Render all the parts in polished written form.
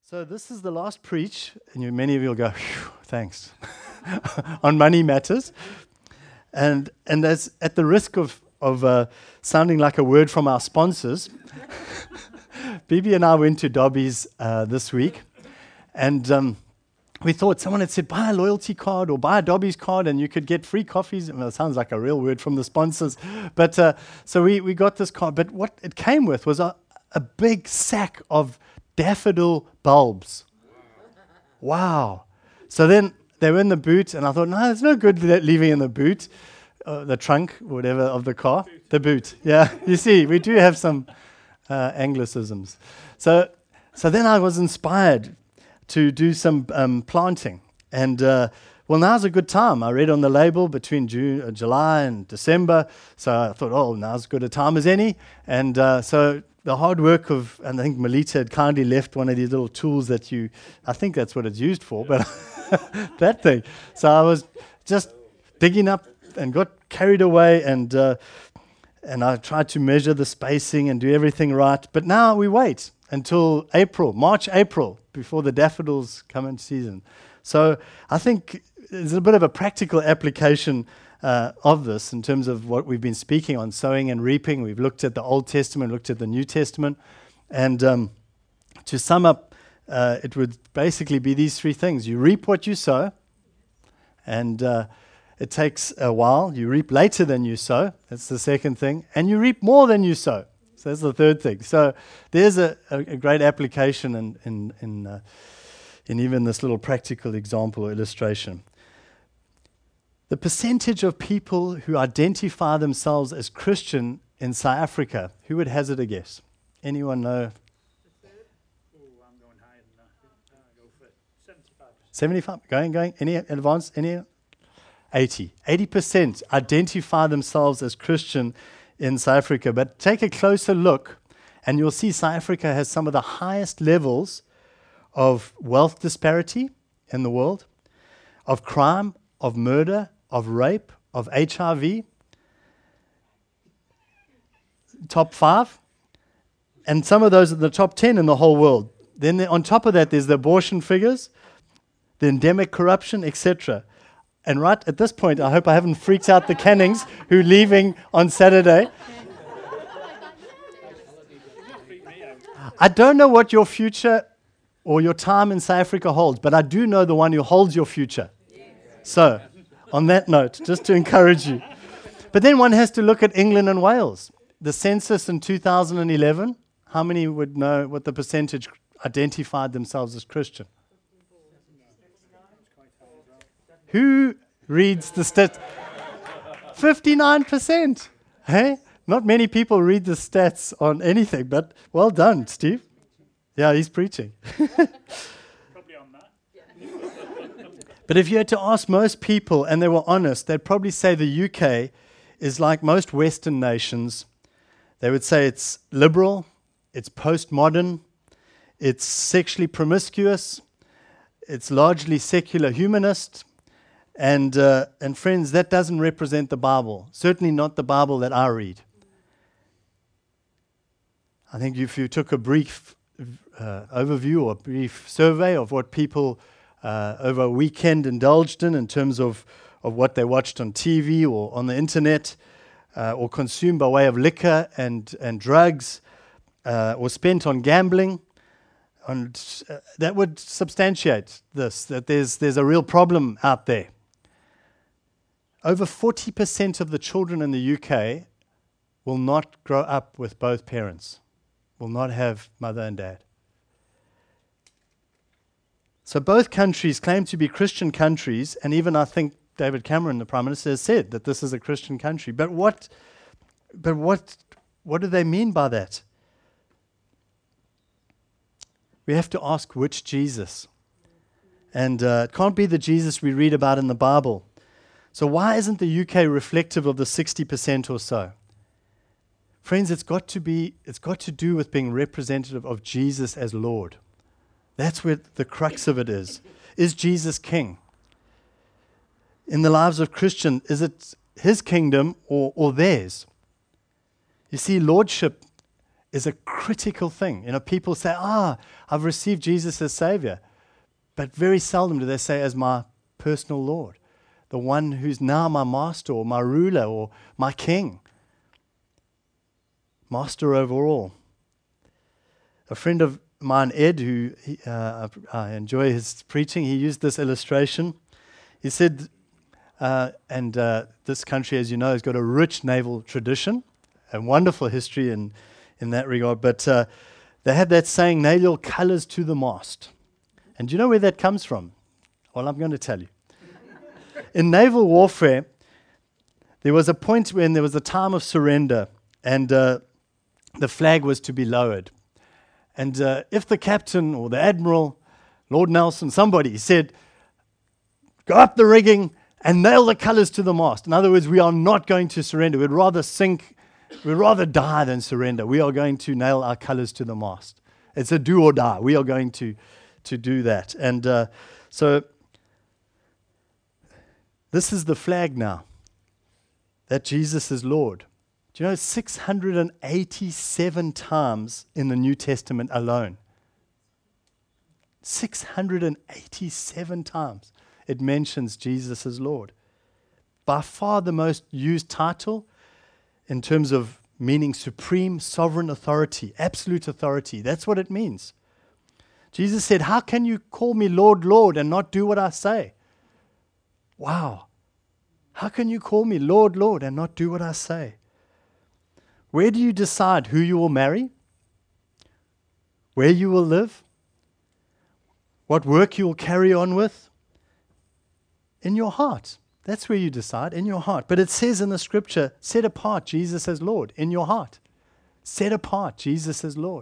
So this is the last preach, and many of you will go, "Phew, thanks," on money matters. And as at the risk of sounding like a word from our sponsors, Bibi and I went to Dobby's this week, and we thought someone had said, buy a loyalty card or buy a Dobby's card and you could get free coffees. Well, it sounds like a real word from the sponsors. But so we got this card. But what it came with was a big sack of daffodil bulbs. Wow. So then they were in the boot, and I thought, no, it's no good leaving in the boot, the trunk, whatever, of the car. The boot. Yeah, you see, we do have some Anglicisms. So then I was inspired to do some planting. And, well, now's a good time. I read on the label between July and December. So I thought, oh, now's as good a time as any. And so the hard work of, and I think Melita had kindly left one of these little tools that I think that's what it's used for, but that thing. So I was just digging up and got carried away, and I tried to measure the spacing and do everything right. But now we wait until March, April, before the daffodils come in season. So I think there's a bit of a practical application of this in terms of what we've been speaking on, sowing and reaping. We've looked at the Old Testament, looked at the New Testament. And to sum up, it would basically be these three things. You reap what you sow, and it takes a while. You reap later than you sow. That's the second thing. And you reap more than you sow. So that's the third thing. So there's a great application in even this little practical example or illustration. The percentage of people who identify themselves as Christian in South Africa, who would hazard a guess? Anyone know? Oh, I'm going higher than that. I'll go for 75%. 75? Going? Any advance? Any? 80. 80% identify themselves as Christian in South Africa. But take a closer look, and you'll see South Africa has some of the highest levels of wealth disparity in the world, of crime, of murder, of rape, of HIV. Top 5. And some of those are the top 10 in the whole world. Then on top of that, there's the abortion figures, the endemic corruption, etc. And right at this point, I hope I haven't freaked out the Cannings who are leaving on Saturday. I don't know what your future or your time in South Africa holds, but I do know the one who holds your future. So, on that note, just to encourage you. But then one has to look at England and Wales. The census in 2011, how many would know what the percentage identified themselves as Christian? Who reads the stats? 59%. Hey? Not many people read the stats on anything, but well done, Steve. Yeah, he's preaching. Probably on that. But if you had to ask most people, and they were honest, they'd probably say the UK is like most Western nations. They would say it's liberal, it's postmodern, it's sexually promiscuous, it's largely secular humanist. And friends, that doesn't represent the Bible. Certainly not the Bible that I read. I think if you took a brief overview or a brief survey of what people over a weekend indulged in terms of what they watched on TV or on the internet or consumed by way of liquor and drugs or spent on gambling, and that would substantiate this, that there's a real problem out there. Over 40% of the children in the UK will not grow up with both parents, will not have mother and dad. So both countries claim to be Christian countries, and even I think David Cameron, the Prime Minister, has said that this is a Christian country. But what do they mean by that? We have to ask which Jesus. And it can't be the Jesus we read about in the Bible. So why isn't the UK reflective of the 60% or so? Friends, it's got to do with being representative of Jesus as Lord. That's where the crux of it is. Is Jesus king? In the lives of Christians, is it his kingdom or theirs? You see, lordship is a critical thing. People say, I've received Jesus as Savior. But very seldom do they say as my personal Lord, the one who's now my master or my ruler or my king. Master over all. A friend of mine, Ed, who I enjoy his preaching, he used this illustration. He said, this country, as you know, has got a rich naval tradition, a wonderful history in that regard. But they had that saying, nail your colors to the mast. And do you know where that comes from? Well, I'm going to tell you. In naval warfare, there was a point when there was a time of surrender, and the flag was to be lowered. And if the captain or the admiral, Lord Nelson, somebody said, go up the rigging and nail the colors to the mast. In other words, we are not going to surrender. We'd rather sink, we'd rather die than surrender. We are going to nail our colors to the mast. It's a do or die. We are going to do that. And so this is the flag now, that Jesus is Lord. Do you know 687 times in the New Testament alone? 687 times it mentions Jesus as Lord. By far the most used title in terms of meaning supreme, sovereign authority, absolute authority. That's what it means. Jesus said, how can you call me Lord, Lord, and not do what I say? Wow. How can you call me Lord, Lord, and not do what I say? Where do you decide who you will marry? Where you will live? What work you will carry on with? In your heart. That's where you decide, in your heart. But it says in the scripture, set apart Jesus as Lord, in your heart. Set apart Jesus as Lord.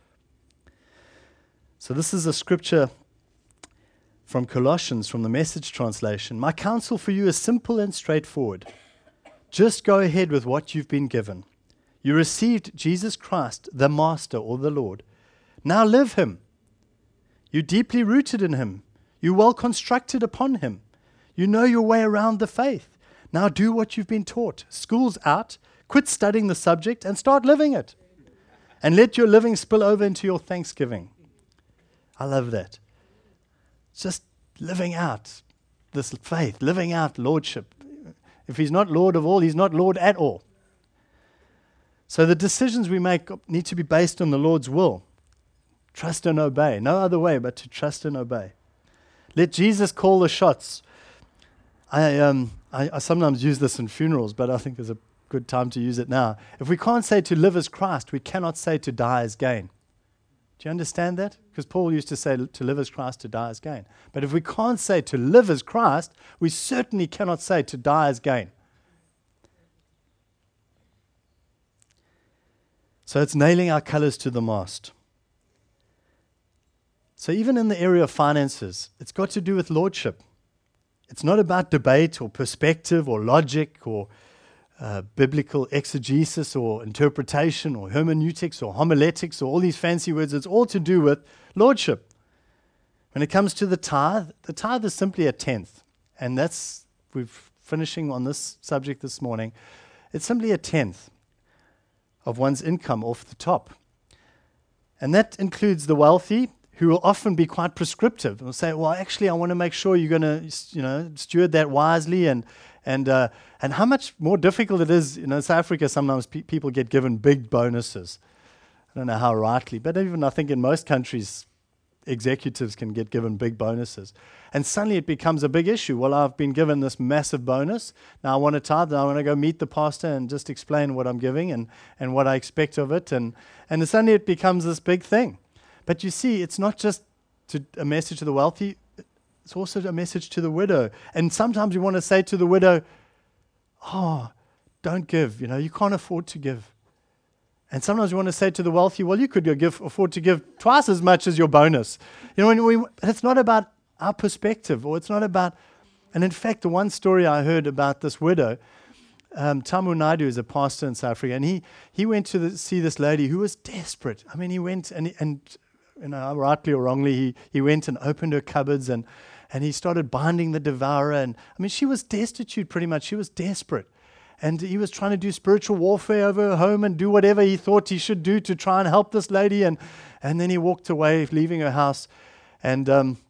So this is a scripture from Colossians, from the Message translation. My counsel for you is simple and straightforward. Just go ahead with what you've been given. You received Jesus Christ, the Master or the Lord. Now live Him. You're deeply rooted in Him. You're well constructed upon Him. You know your way around the faith. Now do what you've been taught. School's out. Quit studying the subject and start living it. And let your living spill over into your thanksgiving. I love that. Just living out this faith, living out lordship. If He's not Lord of all, He's not Lord at all. So the decisions we make need to be based on the Lord's will. Trust and obey. No other way but to trust and obey. Let Jesus call the shots. I sometimes use this in funerals, but I think there's a good time to use it now. If we can't say to live as Christ, we cannot say to die as gain. Do you understand that? Because Paul used to say to live as Christ, to die as gain. But if we can't say to live as Christ, we certainly cannot say to die as gain. So it's nailing our colors to the mast. So even in the area of finances, it's got to do with lordship. It's not about debate or perspective or logic or biblical exegesis or interpretation or hermeneutics or homiletics or all these fancy words. It's all to do with lordship. When it comes to the tithe is simply a tenth. And we're finishing on this subject this morning. It's simply a tenth of one's income off the top. And that includes the wealthy, who will often be quite prescriptive. They'll say, well, actually, I want to make sure you're going to, steward that wisely. And how much more difficult it is. In South Africa, sometimes people get given big bonuses. I don't know how rightly, but even I think in most countries, executives can get given big bonuses. And suddenly it becomes a big issue. Well, I've been given this massive bonus. Now I want to tithe. Now I want to go meet the pastor and just explain what I'm giving and what I expect of it. And suddenly it becomes this big thing. But you see, it's not just a message to the wealthy, it's also a message to the widow. And sometimes you want to say to the widow, don't give, you can't afford to give. And sometimes you want to say to the wealthy, well, you could afford to give twice as much as your bonus. It's not about our perspective, or it's not about, and in fact, the one story I heard about this widow, Tamu Naidu is a pastor in South Africa, and he went to see this lady who was desperate. I mean, he went and rightly or wrongly, he went and opened her cupboards and he started binding the devourer. And I mean, she was destitute pretty much. She was desperate. And he was trying to do spiritual warfare over home and do whatever he thought he should do to try and help this lady. And then he walked away, leaving her house. And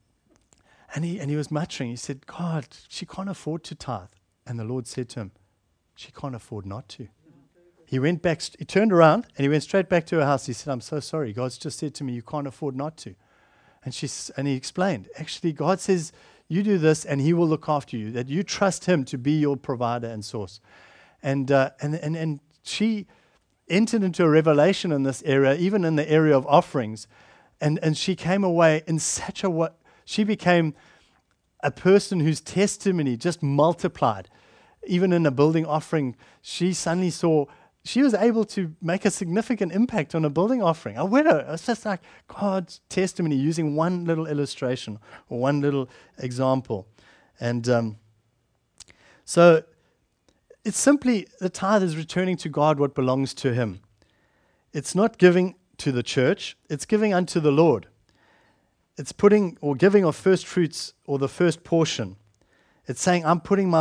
he was muttering. He said, God, she can't afford to tithe. And the Lord said to him, she can't afford not to. He went back, he turned around and he went straight back to her house. He said, I'm so sorry. God's just said to me, you can't afford not to. And he explained, actually, God says, you do this and he will look after you, that you trust him to be your provider and source. And she entered into a revelation in this area, even in the area of offerings. And she came away in such a way, she became a person whose testimony just multiplied. Even in a building offering, she suddenly saw, she was able to make a significant impact on a building offering. A widow. It's just like God's testimony using one little illustration or one little example. And so it's simply, the tithe is returning to God what belongs to him. It's not giving to the church, it's giving unto the Lord. It's putting or giving of first fruits or the first portion. It's saying, I'm putting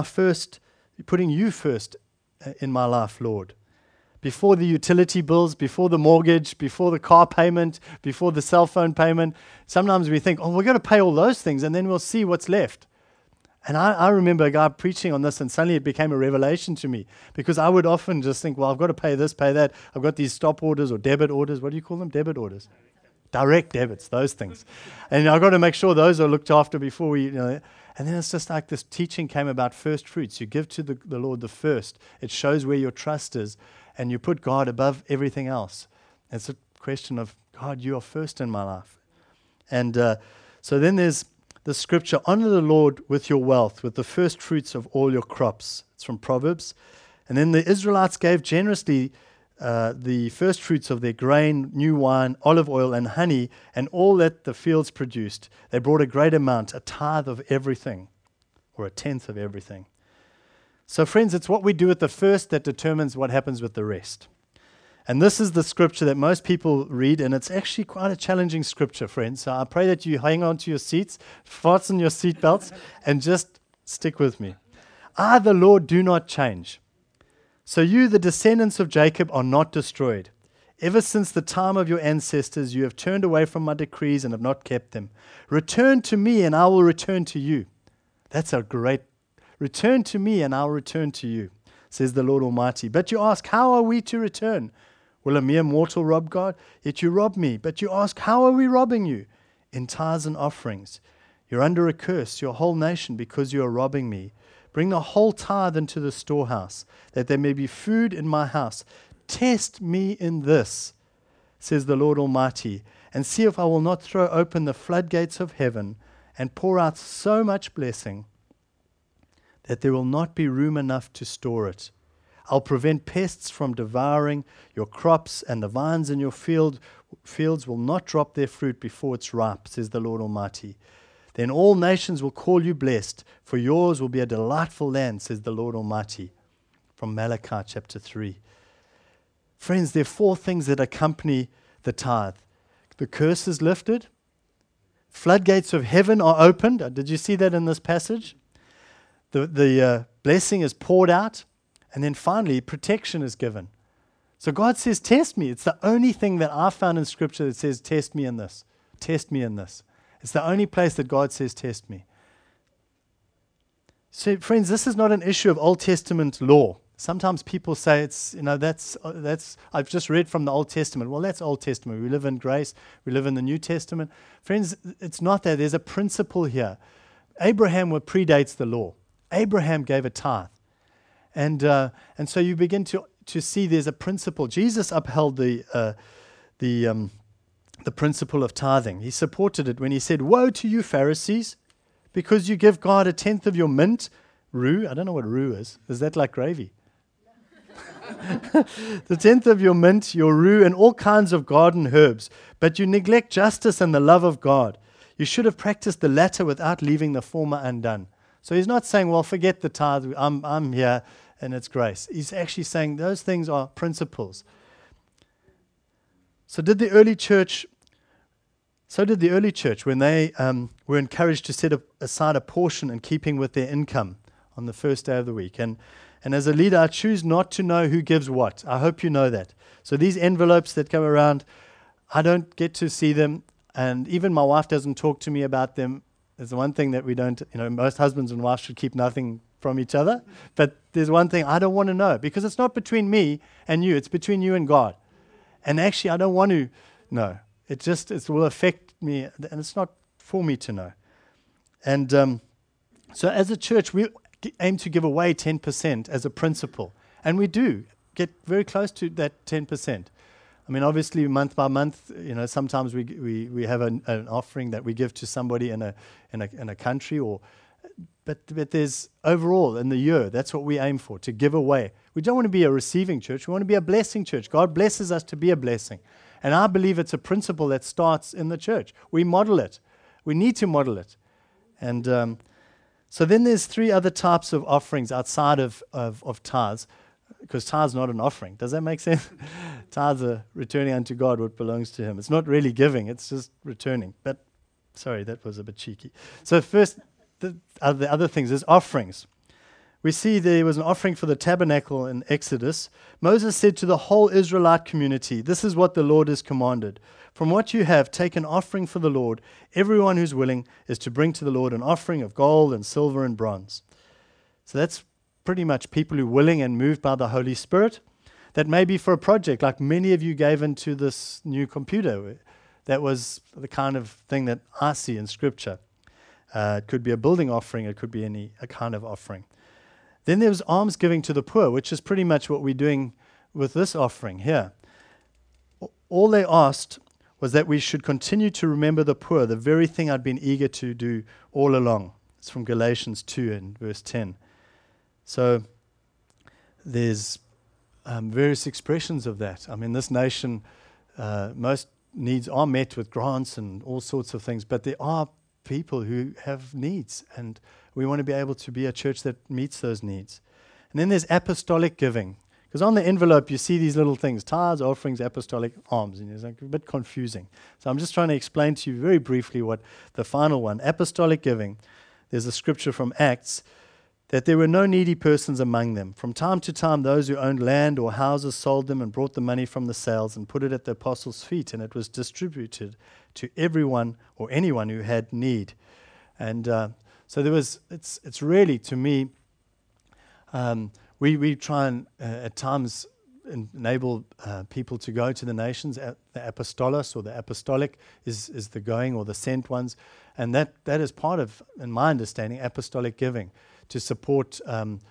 you first in my life, Lord. Before the utility bills, before the mortgage, before the car payment, before the cell phone payment. Sometimes we think, we're going to pay all those things and then we'll see what's left. And I remember a guy preaching on this and suddenly it became a revelation to me because I would often just think, I've got to pay this, pay that. I've got these stop orders or debit orders. What do you call them? Debit orders. Direct debits, those things. And I've got to make sure those are looked after before we, And then it's just like this teaching came about first fruits. You give to the Lord the first. It shows where your trust is. And you put God above everything else. It's a question of, God, you are first in my life. And so then there's the scripture, honor the Lord with your wealth, with the first fruits of all your crops. It's from Proverbs. And then the Israelites gave generously the first fruits of their grain, new wine, olive oil, and honey, and all that the fields produced. They brought a great amount, a tithe of everything, or a tenth of everything. So friends, it's what we do at the first that determines what happens with the rest. And this is the scripture that most people read, and it's actually quite a challenging scripture, friends. So I pray that you hang on to your seats, fasten your seatbelts, and just stick with me. I, the Lord, do not change. So you, the descendants of Jacob, are not destroyed. Ever since the time of your ancestors, you have turned away from my decrees and have not kept them. Return to me, and I will return to you. That's a great return to me, and I'll return to you, says the Lord Almighty. But you ask, how are we to return? Will a mere mortal rob God? Yet you rob me. But you ask, how are we robbing you? In tithes and offerings. You're under a curse, your whole nation, because you are robbing me. Bring the whole tithe into the storehouse, that there may be food in my house. Test me in this, says the Lord Almighty, and see if I will not throw open the floodgates of heaven and pour out so much blessing that there will not be room enough to store it. I'll prevent pests from devouring your crops, and the vines in your fields will not drop their fruit before it's ripe, says the Lord Almighty. Then all nations will call you blessed, for yours will be a delightful land, says the Lord Almighty. From Malachi chapter 3. Friends, there are 4 things that accompany the tithe. The curse is lifted. Floodgates of heaven are opened. Did you see that in this passage? The blessing is poured out. And then finally, protection is given. So God says, test me. It's the only thing that I found in Scripture that says, test me in this. Test me in this. It's the only place that God says, test me. So, friends, this is not an issue of Old Testament law. Sometimes people say that's I've just read from the Old Testament. Well, that's Old Testament. We live in grace. We live in the New Testament. Friends, it's not that. There's a principle here. Abraham predates the law. Abraham gave a tithe. And so you begin to see there's a principle. Jesus upheld the principle of tithing. He supported it when he said, "Woe to you, Pharisees, because you give God a tenth of your mint, rue." I don't know what rue is. Is that like gravy? The tenth of your mint, your rue, and all kinds of garden herbs, but you neglect justice and the love of God. You should have practiced the latter without leaving the former undone. So he's not saying, well, forget the tithe, I'm here, and it's grace. He's actually saying those things are principles. So did the early church when they were encouraged to set aside a portion in keeping with their income on the first day of the week. And And as a leader, I choose not to know who gives what. I hope you know that. So these envelopes that come around, I don't get to see them. And even my wife doesn't talk to me about them. There's one thing that we don't, most husbands and wives should keep nothing from each other. But there's one thing I don't want to know, because it's not between me and you. It's between you and God. And actually, I don't want to know. It will affect me, and it's not for me to know. And so as a church, we aim to give away 10% as a principle. And we do get very close to that 10%. I mean, obviously, month by month, sometimes we have an offering that we give to somebody in a country, but there's overall in the year, that's what we aim for, to give away. We don't want to be a receiving church. We want to be a blessing church. God blesses us to be a blessing. And I believe it's a principle that starts in the church. We model it. We need to model it. And so then there's 3 other types of offerings outside of tithes, because tithes not an offering. Does that make sense? Tithes are returning unto God what belongs to Him. It's not really giving, it's just returning. But, sorry, that was a bit cheeky. So first, the other things, there's offerings. We see there was an offering for the tabernacle in Exodus. Moses said to the whole Israelite community, "This is what the Lord has commanded. From what you have, take an offering for the Lord. Everyone who's willing is to bring to the Lord an offering of gold and silver and bronze." So that's pretty much people who are willing and moved by the Holy Spirit. That may be for a project, like many of you gave into this new computer. That was the kind of thing that I see in Scripture. It could be a building offering. It could be a kind of offering. Then there was alms giving to the poor, which is pretty much what we're doing with this offering here. All they asked was that we should continue to remember the poor, the very thing I'd been eager to do all along. It's from Galatians 2 and verse 10. So there's various expressions of that. I mean, this nation, most needs are met with grants and all sorts of things, but there are people who have needs, and we want to be able to be a church that meets those needs. And then there's apostolic giving, because on the envelope you see these little things: tithes, offerings, apostolic, alms, and it's like a bit confusing. So I'm just trying to explain to you very briefly what the final one, apostolic giving. There's a scripture from Acts that there were no needy persons among them. From time to time, those who owned land or houses sold them and brought the money from the sales and put it at the apostles' feet, and it was distributed to everyone or anyone who had need. And so there was. It's really, to me, we try and at times enable people to go to the nations. The apostolos or the apostolic is the going or the sent ones, and that is part of, in my understanding, apostolic giving, to support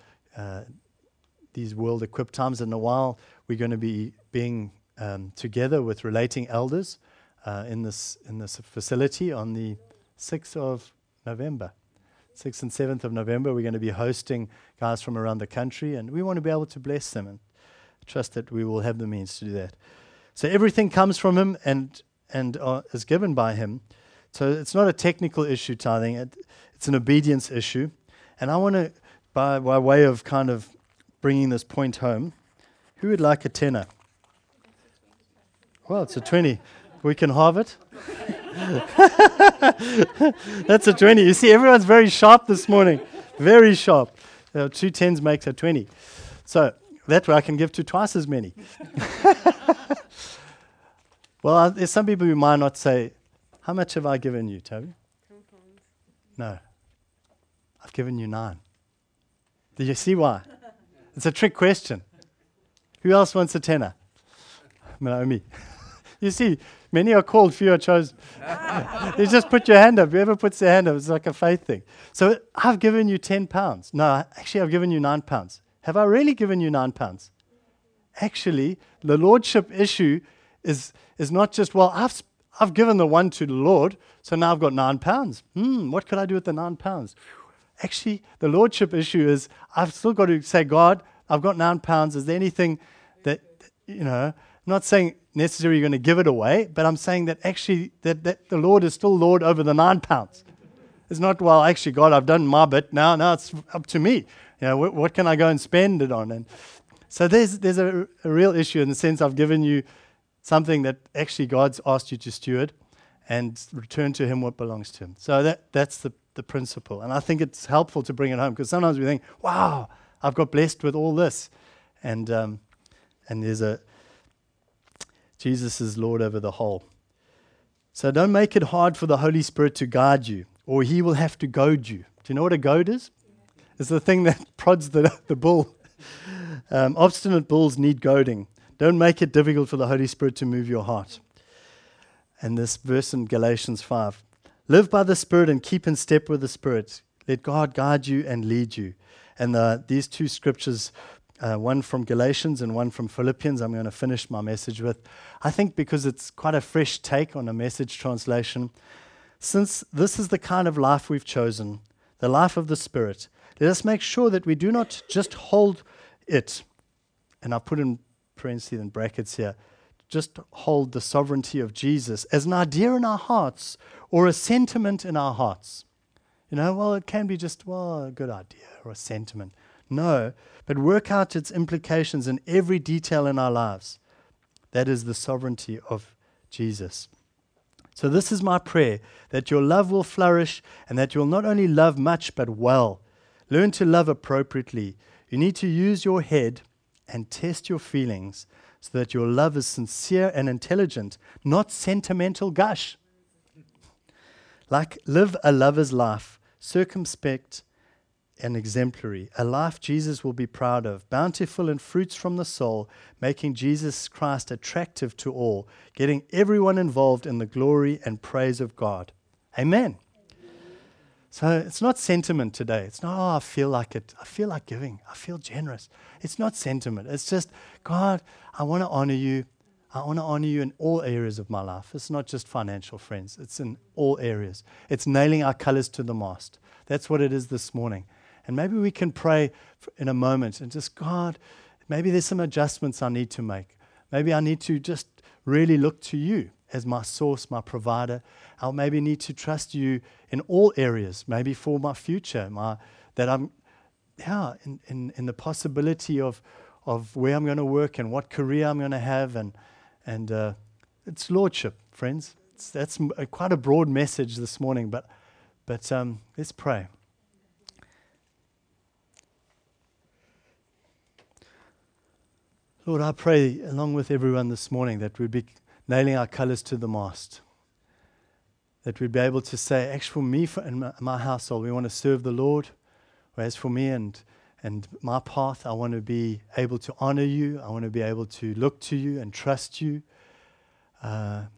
these World Equip times. In a while, we're going to be being together with relating elders in this facility on the 6th of November. 6th and 7th of November, we're going to be hosting guys from around the country, and we want to be able to bless them and trust that we will have the means to do that. So everything comes from Him and is given by Him. So it's not a technical issue, tithing. It's an obedience issue. And I want to, by way of kind of bringing this point home, who would like a tenner? Well, it's a 20. We can halve it. That's a 20. You see, everyone's very sharp this morning. Very sharp. 2 10s makes a 20. So that way I can give to twice as many. Well, there's some people who might not say, how much have I given you, Toby? No. I've given you 9. Do you see why? It's a trick question. Who else wants a tenner? Naomi. You see, many are called, few are chosen. You just put your hand up. Whoever puts their hand up, it's like a faith thing. So I've given you £10. No, actually I've given you £9. Have I really given you £9? Actually, the lordship issue is not just, well, I've given the one to the Lord, so now I've got £9. What could I do with the £9? Actually, the lordship issue is I've still got to say, God, I've got £9. Is there anything that, I'm not saying necessarily you're going to give it away, but I'm saying that actually that the Lord is still Lord over the £9. It's not, well, actually, God, I've done my bit. Now it's up to me. What can I go and spend it on? And so there's a real issue in the sense I've given you something that actually God's asked you to steward and return to Him what belongs to Him. So that's the principle. And I think it's helpful to bring it home, because sometimes we think, wow, I've got blessed with all this. And there's Jesus is Lord over the whole. So don't make it hard for the Holy Spirit to guide you, or he will have to goad you. Do you know what a goad is? It's the thing that prods the bull. Obstinate bulls need goading. Don't make it difficult for the Holy Spirit to move your heart. And this verse in Galatians 5. Live by the Spirit and keep in step with the Spirit. Let God guide you and lead you. And these two scriptures, one from Galatians and one from Philippians, I'm going to finish my message with. I think because it's quite a fresh take on a Message translation. Since this is the kind of life we've chosen, the life of the Spirit, let us make sure that we do not just hold it, and I put in parentheses and brackets here, just hold the sovereignty of Jesus as an idea in our hearts or a sentiment in our hearts. Well, it can be just, a good idea or a sentiment. No, but work out its implications in every detail in our lives. That is the sovereignty of Jesus. So this is my prayer, that your love will flourish and that you'll not only love much but well. Learn to love appropriately. You need to use your head and test your feelings so that your love is sincere and intelligent, not sentimental gush. Live a lover's life, circumspect and exemplary, a life Jesus will be proud of, bountiful in fruits from the soul, making Jesus Christ attractive to all, getting everyone involved in the glory and praise of God. Amen. So it's not sentiment today. It's not, I feel like it. I feel like giving. I feel generous. It's not sentiment. It's just, God, I want to honor you. I want to honor you in all areas of my life. It's not just financial, friends. It's in all areas. It's nailing our colors to the mast. That's what it is this morning. And maybe we can pray in a moment and just, God, maybe there's some adjustments I need to make. Maybe I need to just really look to you as my source, my provider. I'll maybe need to trust you in all areas, maybe for my future, in the possibility of where I'm going to work and what career I'm going to have. And it's lordship, friends. That's quite a broad message this morning, but let's pray. Lord, I pray along with everyone this morning that we'd be nailing our colors to the mast. That we'd be able to say, actually for me and my household, we want to serve the Lord. Whereas for me and my path, I want to be able to honor you. I want to be able to look to you and trust you. God,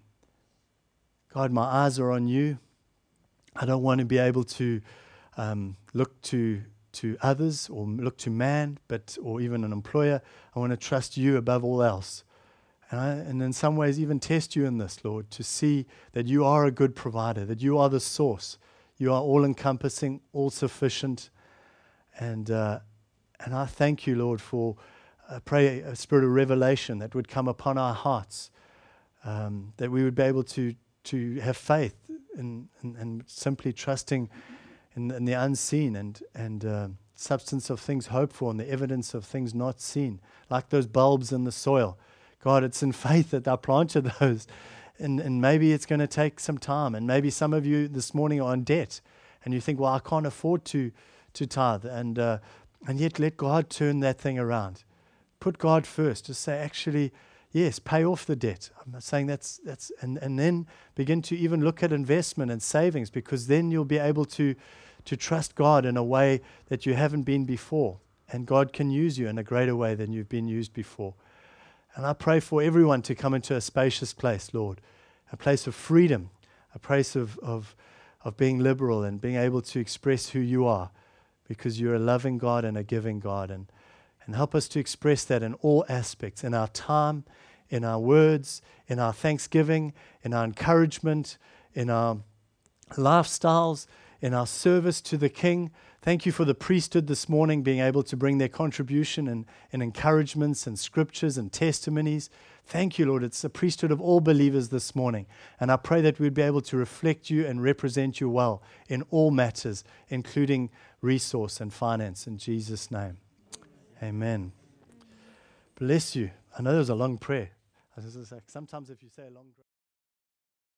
my eyes are on you. I don't want to be able to look to others or look to man, or even an employer. I want to trust you above all else. And in some ways even test you in this, Lord, to see that you are a good provider, that you are the source. You are all-encompassing, all-sufficient. And I thank you, Lord, for I pray a spirit of revelation that would come upon our hearts, that we would be able to have faith in simply trusting in the unseen and substance of things hoped for and the evidence of things not seen, like those bulbs in the soil. God, it's in faith that I planted those, and maybe it's going to take some time, and maybe some of you this morning are in debt, and you think, well, I can't afford to tithe, and yet let God turn that thing around. Put God first. Just say, actually, yes, pay off the debt. I'm not saying that's and then begin to even look at investment and savings, because then you'll be able to trust God in a way that you haven't been before, and God can use you in a greater way than you've been used before. And I pray for everyone to come into a spacious place, Lord, a place of freedom, a place of being liberal and being able to express who you are, because you're a loving God and a giving God. And help us to express that in all aspects, in our time, in our words, in our thanksgiving, in our encouragement, in our lifestyles, in our service to the King. Thank you for the priesthood this morning being able to bring their contribution and encouragements and scriptures and testimonies. Thank you, Lord. It's the priesthood of all believers this morning. And I pray that we'd be able to reflect you and represent you well in all matters, including resource and finance. In Jesus' name, amen. Bless you. I know there was a long prayer. Sometimes if you say a long prayer,